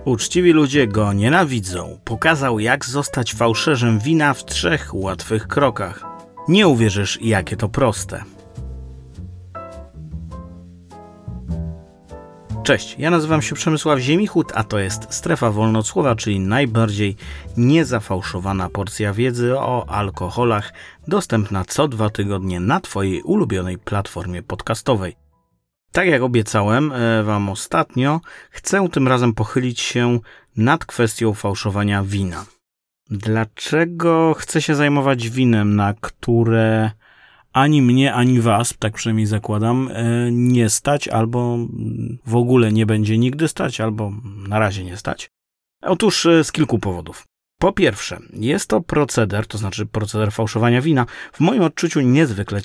Uczciwi ludzie go nienawidzą. Pokazał, jak zostać fałszerzem wina w 3 łatwych krokach. Nie uwierzysz, jakie to proste. Cześć, ja nazywam się Przemysław Ziemichut, a to jest Strefa Wolna od Słowa, czyli najbardziej niezafałszowana porcja wiedzy o alkoholach, dostępna co 2 tygodnie na Twojej ulubionej platformie podcastowej. Tak jak obiecałem Wam ostatnio, chcę tym razem pochylić się nad kwestią fałszowania wina. Dlaczego chcę się zajmować winem, na które ani mnie, ani Was, tak przynajmniej zakładam, nie stać, albo w ogóle nie będzie nigdy stać, albo na razie nie stać? Otóż z kilku powodów. Po pierwsze, jest to proceder, to znaczy proceder fałszowania wina, w moim odczuciu niezwykle